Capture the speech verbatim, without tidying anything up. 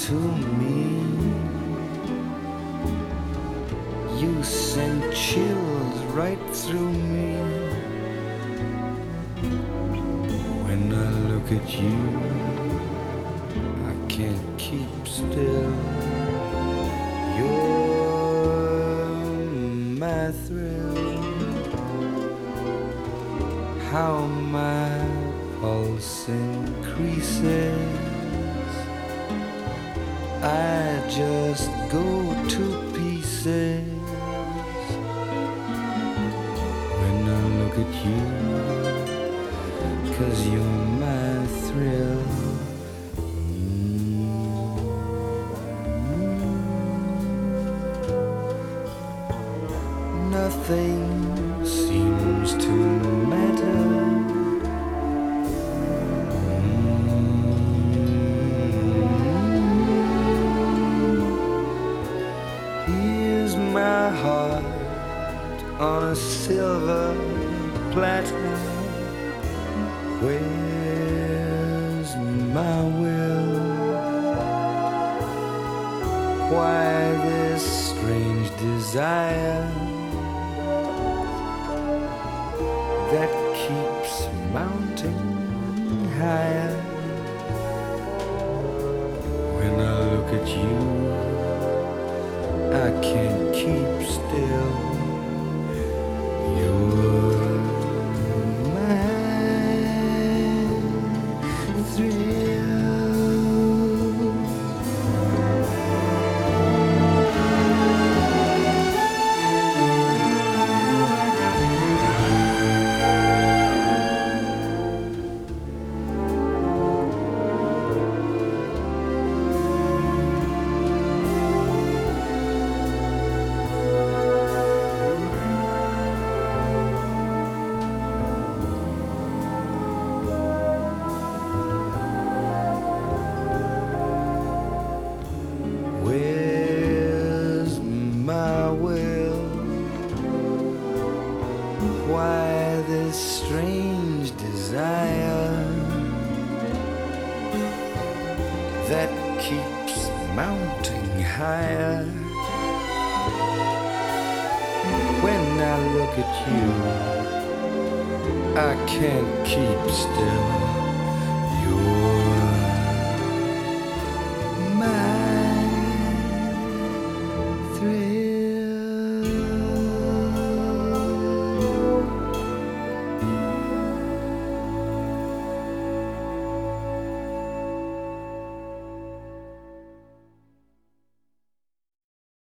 to me. You send chills right through me. When I look at you, I can't keep still. You're my thrill. How my pulse increases. I just go to pieces when I look at you, 'cause you're my thrill. Nothing seems to matter. Here's my heart on a silver platter. Where's my will? Why this strange desire that keeps mounting higher? When I look at you, I can't keep still. You're my thrill. Where's my will? Why this strange desire that keeps mounting higher? When I look at you, I can't keep still.